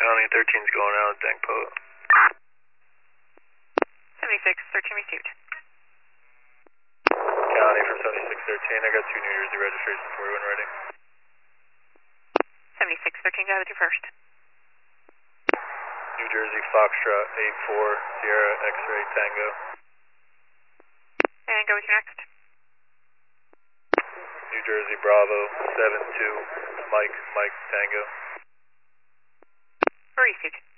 County 13's going out, Dangpo. 76, 13 received. County from 7613, I got 2 New Jersey registrations for you when ready. 76, 13, go with your first. New Jersey Foxtrot 84, Sierra X-Ray Tango. And go with your next. New Jersey Bravo 72, Mike Tango. Received.